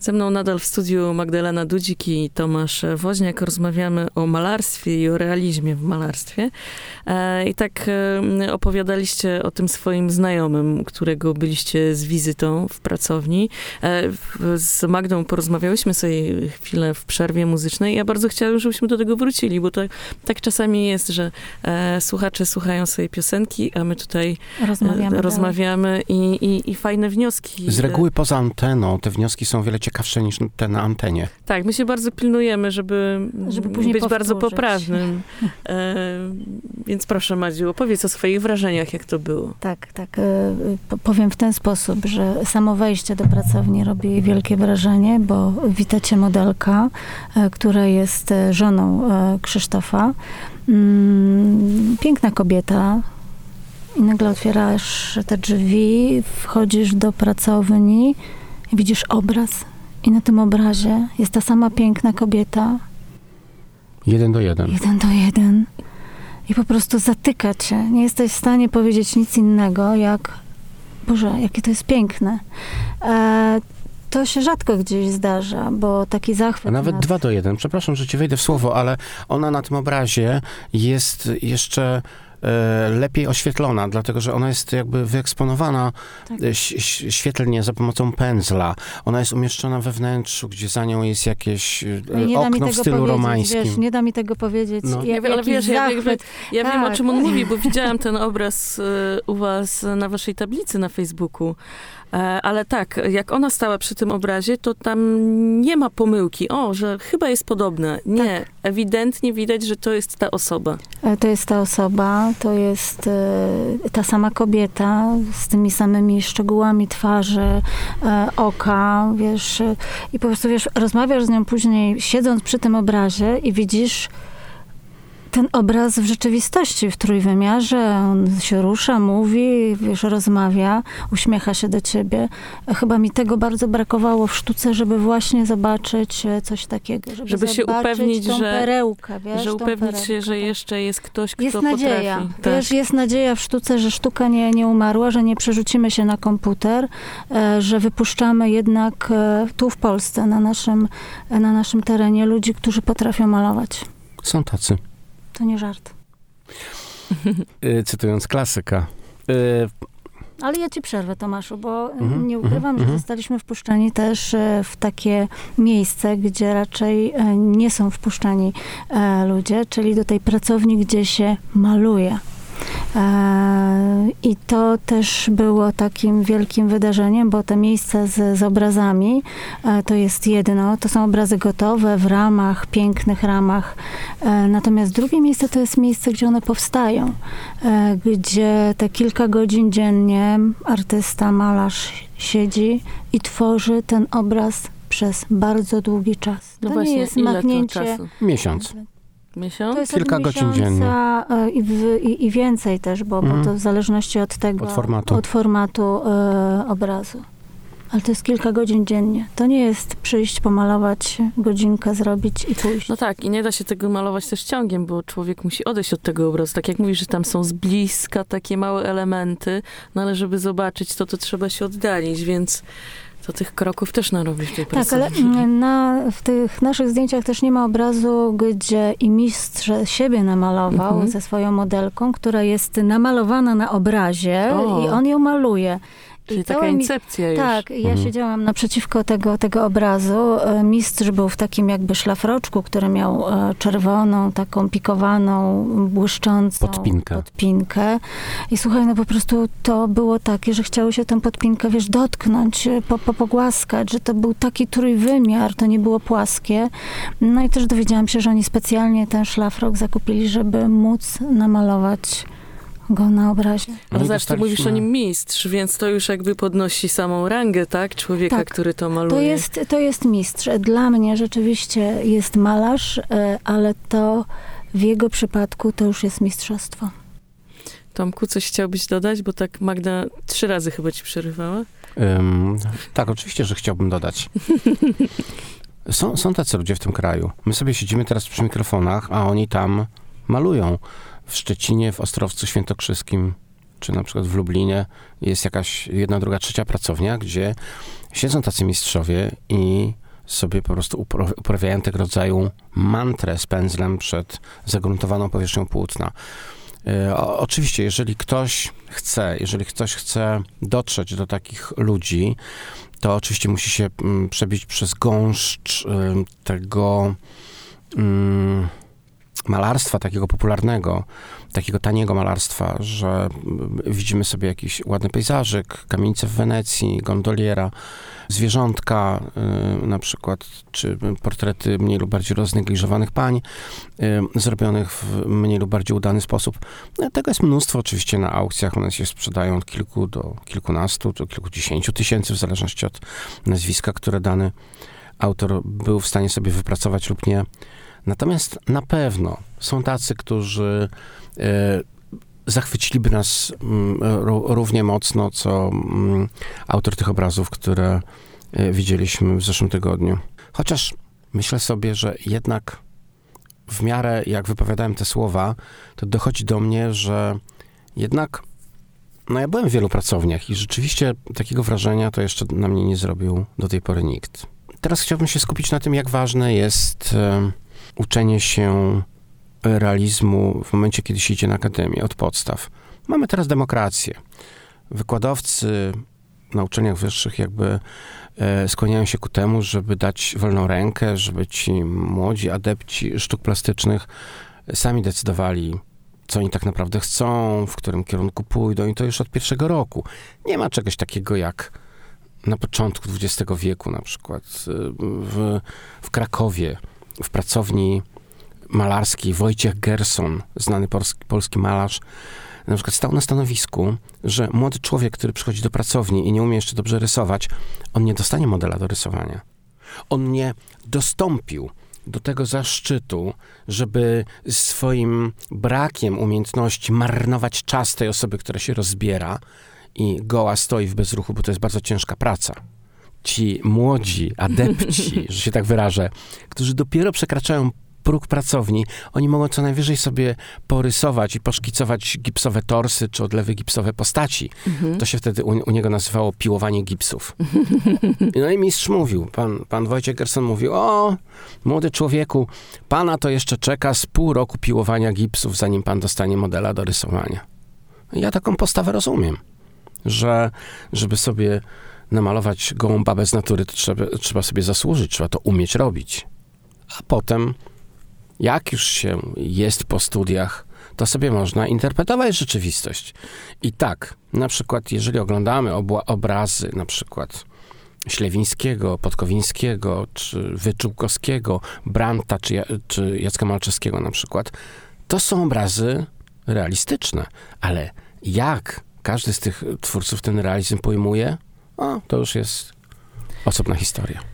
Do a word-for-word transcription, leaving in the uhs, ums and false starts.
Ze mną nadal w studiu Magdalena Dudzik i Tomasz Woźniak. Rozmawiamy o malarstwie i o realizmie w malarstwie. I tak opowiadaliście o tym swoim znajomym, którego byliście z wizytą w pracowni. Z Magdą porozmawiałyśmy sobie chwilę w przerwie muzycznej. Ja bardzo chciałam, żebyśmy do tego wrócili, bo to, tak czasami jest, że słuchacze słuchają sobie piosenki, a my tutaj rozmawiamy, rozmawiamy i, i, i fajne wnioski. Z reguły poza anteną te wnioski są wiele ciekawsze niż te na antenie. Tak, my się bardzo pilnujemy, żeby, żeby później być powtórzyć. Bardzo poprawnym. E, więc proszę, Madziu, opowiedz o swoich wrażeniach, jak to było. Tak, tak. E, powiem w ten sposób, że samo wejście do pracowni robi wielkie wrażenie, bo witacie modelka, e, która jest żoną e, Krzysztofa. Mm, piękna kobieta. I nagle otwierasz te drzwi, wchodzisz do pracowni i widzisz obraz. I na tym obrazie jest ta sama piękna kobieta. Jeden do jeden. Jeden do jeden. I po prostu zatyka cię. Nie jesteś w stanie powiedzieć nic innego, jak Boże, jakie to jest piękne. E, to się rzadko gdzieś zdarza, bo taki zachwyt... A nawet nad... dwa do jeden. Przepraszam, że ci wejdę w słowo, ale ona na tym obrazie jest jeszcze... lepiej oświetlona, dlatego że ona jest jakby wyeksponowana tak. świetlnie za pomocą pędzla. Ona jest umieszczona we wnętrzu, gdzie za nią jest jakieś nie okno w stylu romańskim. Wiesz, nie da mi tego powiedzieć. No. Ja, ale wiesz, ja, ja, ja tak. wiem, o czym on mówi, bo widziałam ten obraz u was na waszej tablicy na Facebooku. Ale tak, jak ona stała przy tym obrazie, to tam nie ma pomyłki. O, że chyba jest podobna. Nie, tak. Ewidentnie widać, że to jest ta osoba. To jest ta osoba, to jest ta sama kobieta z tymi samymi szczegółami twarzy, oka, wiesz. I po prostu, wiesz, rozmawiasz z nią później, siedząc przy tym obrazie i widzisz ten obraz w rzeczywistości, w trójwymiarze. On się rusza, mówi, wiesz, rozmawia, uśmiecha się do ciebie. Chyba mi tego bardzo brakowało w sztuce, żeby właśnie zobaczyć coś takiego. Żeby, żeby się upewnić, tą że, perełkę, wiesz, że upewnić perełkę, się, że jeszcze jest ktoś, kto jest potrafi. Nadzieja. Tak. Wiesz, jest nadzieja w sztuce, że sztuka nie, nie umarła, że nie przerzucimy się na komputer, że wypuszczamy jednak tu w Polsce, na naszym, na naszym terenie ludzi, którzy potrafią malować. Są tacy. To nie żart. Cytując klasyka. Ale ja ci przerwę, Tomaszu, bo mm-hmm, nie ukrywam, mm-hmm. że zostaliśmy wpuszczeni też w takie miejsce, gdzie raczej nie są wpuszczani ludzie, czyli do tej pracowni, gdzie się maluje. I to też było takim wielkim wydarzeniem, bo te miejsca z, z obrazami to jest jedno, to są obrazy gotowe w ramach, pięknych ramach. Natomiast drugie miejsce to jest miejsce, gdzie one powstają, gdzie te kilka godzin dziennie artysta, malarz siedzi i tworzy ten obraz przez bardzo długi czas. No to właśnie, nie jest ile machnięcie. to czasu? Miesiąc. Miesiąc? To jest Kilka godzin dziennie. I, w, i, I więcej też, bo, mm. bo to w zależności od tego, od formatu, od formatu e, obrazu. Ale to jest kilka godzin dziennie. To nie jest przyjść, pomalować, godzinkę zrobić i pójść. No tak, i nie da się tego malować też ciągiem, bo człowiek musi odejść od tego obrazu. Tak jak mówisz, że tam są z bliska takie małe elementy, no ale żeby zobaczyć to, to trzeba się oddalić, więc... To tych kroków też narobisz w tej pracowni. Tak, ale na, w tych naszych zdjęciach też nie ma obrazu, gdzie i mistrz siebie namalował mm-hmm. ze swoją modelką, która jest namalowana na obrazie o. i on ją maluje. Czyli I taka incepcja już. Tak, ja mhm. siedziałam naprzeciwko tego, tego obrazu. Mistrz był w takim jakby szlafroczku, który miał czerwoną, taką pikowaną, błyszczącą podpinkę. podpinkę. I słuchaj, no po prostu to było takie, że chciało się tę podpinkę, wiesz, dotknąć, po, po, pogłaskać, że to był taki trójwymiar, to nie było płaskie. No i też dowiedziałam się, że oni specjalnie ten szlafrok zakupili, żeby móc namalować go na obrazie. Ale zaś ty mówisz o nim mistrz, więc to już jakby podnosi samą rangę, tak? Człowieka, tak, który to maluje. To jest, to jest mistrz. Dla mnie rzeczywiście jest malarz, ale to w jego przypadku to już jest mistrzostwo. Tomku, coś chciałbyś dodać? Bo tak Magda trzy razy chyba ci przerywała. Um, tak, oczywiście, że chciałbym dodać. Są, są tacy ludzie w tym kraju. My sobie siedzimy teraz przy mikrofonach, a oni tam malują. W Szczecinie, w Ostrowcu Świętokrzyskim, czy na przykład w Lublinie jest jakaś jedna, druga, trzecia pracownia, gdzie siedzą tacy mistrzowie i sobie po prostu uprawiają tego rodzaju mantrę z pędzlem przed zagruntowaną powierzchnią płótna. O, oczywiście, jeżeli ktoś chce, jeżeli ktoś chce dotrzeć do takich ludzi, to oczywiście musi się mm, przebić przez gąszcz y, tego y, malarstwa, takiego popularnego, takiego taniego malarstwa, że y, widzimy sobie jakiś ładny pejzażyk, kamienice w Wenecji, gondoliera, zwierzątka, y, na przykład, czy portrety mniej lub bardziej roznegliżowanych pań, y, zrobionych w mniej lub bardziej udany sposób. No, tego jest mnóstwo oczywiście na aukcjach, one się sprzedają od kilku do kilkunastu, do kilkudziesięciu tysięcy, w zależności od nazwiska, które dany autor był w stanie sobie wypracować lub nie. Natomiast na pewno są tacy, którzy y, zachwyciliby nas mm, równie mocno, co mm, autor tych obrazów, które y, widzieliśmy w zeszłym tygodniu. Chociaż myślę sobie, że jednak w miarę jak wypowiadałem te słowa, to dochodzi do mnie, że jednak no ja byłem w wielu pracowniach i rzeczywiście takiego wrażenia to jeszcze na mnie nie zrobił do tej pory nikt. Teraz chciałbym się skupić na tym, jak ważne jest y, uczenie się realizmu w momencie, kiedy się idzie na akademię, od podstaw. Mamy teraz demokrację. Wykładowcy na uczelniach wyższych jakby e, skłaniają się ku temu, żeby dać wolną rękę, żeby ci młodzi adepci sztuk plastycznych sami decydowali, co oni tak naprawdę chcą, w którym kierunku pójdą i to już od pierwszego roku. Nie ma czegoś takiego jak na początku dwudziestego wieku na przykład w, w Krakowie, w pracowni malarskiej Wojciech Gerson, znany polski, polski malarz, na przykład stał na stanowisku, że młody człowiek, który przychodzi do pracowni i nie umie jeszcze dobrze rysować, on nie dostanie modela do rysowania. On nie dostąpił do tego zaszczytu, żeby swoim brakiem umiejętności marnować czas tej osoby, która się rozbiera i goła stoi w bezruchu, bo to jest bardzo ciężka praca. Ci młodzi adepci, że się tak wyrażę, którzy dopiero przekraczają próg pracowni, oni mogą co najwyżej sobie porysować i poszkicować gipsowe torsy, czy odlewy gipsowe postaci. Mhm. To się wtedy u, u niego nazywało piłowanie gipsów. No i mistrz mówił, pan, pan Wojciech Gerson mówił, o, młody człowieku, pana to jeszcze czeka z pół roku piłowania gipsów, zanim pan dostanie modela do rysowania. Ja taką postawę rozumiem, że żeby sobie namalować gołą babę z natury, to trzeba, trzeba sobie zasłużyć, trzeba to umieć robić. A potem, jak już się jest po studiach, to sobie można interpretować rzeczywistość. I tak, na przykład, jeżeli oglądamy obła- obrazy, na przykład Ślewińskiego, Podkowińskiego, czy Wyczółkowskiego, Brandta, czy, ja, czy Jacka Malczewskiego na przykład, to są obrazy realistyczne. Ale jak każdy z tych twórców ten realizm pojmuje, o, to już jest osobna historia.